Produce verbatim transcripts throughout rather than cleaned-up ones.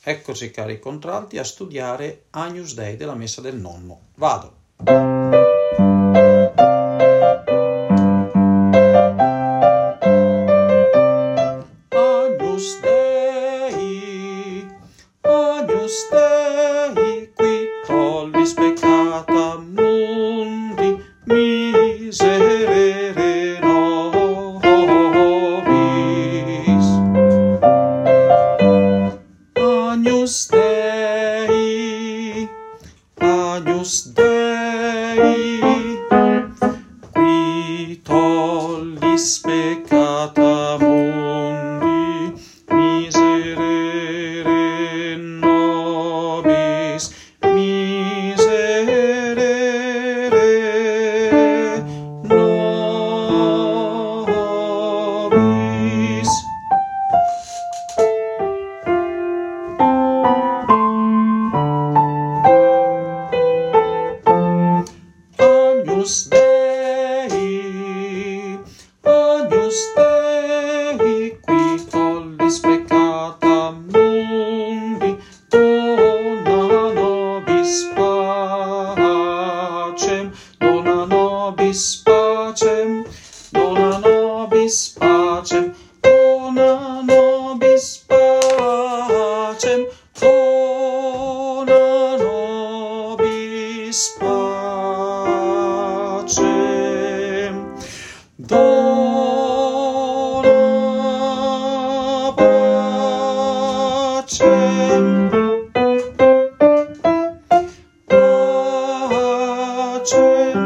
Eccoci cari contralti a studiare Agnus Dei della Messa del Nonno. Vado. Agnus Dei, Agnus Dei, qui tollis peccata mundi, miserere nobis. Agnus Dei, Agnus Dei, qui tollis peccata mundi, miserere nobis, miserere nobis. Agnus Dei, Agnus Dei, qui tollis peccata mundi, dona nobis pacem, dona nobis pacem, dona nobis pacem, dona nobis pacem, dona nobis pacem, dona pacem, pacem,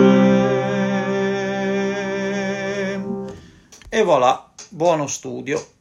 pacem. E voilà, buono studio.